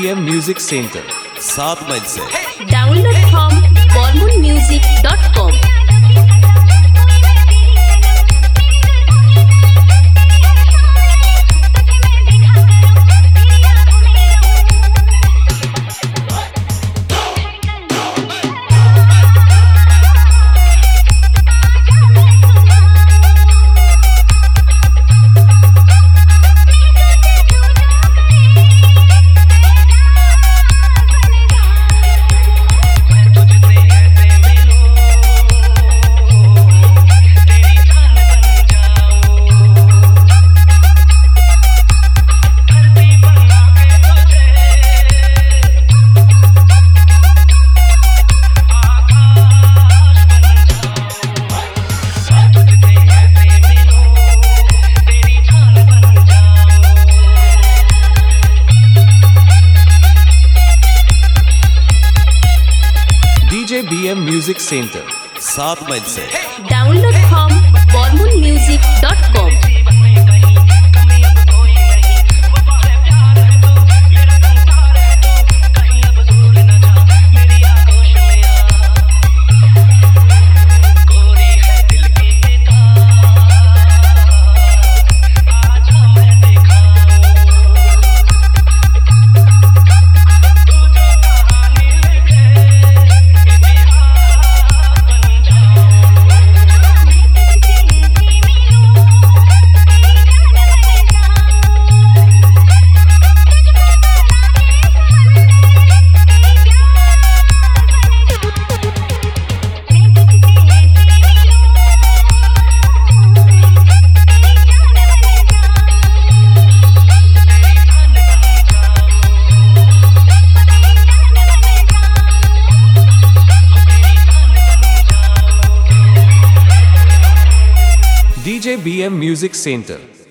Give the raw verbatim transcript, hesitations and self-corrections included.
B M music centre सात mile से download from Barman music dot com. B M music centre सात mile से download from Barman music dot com. D J B M music centre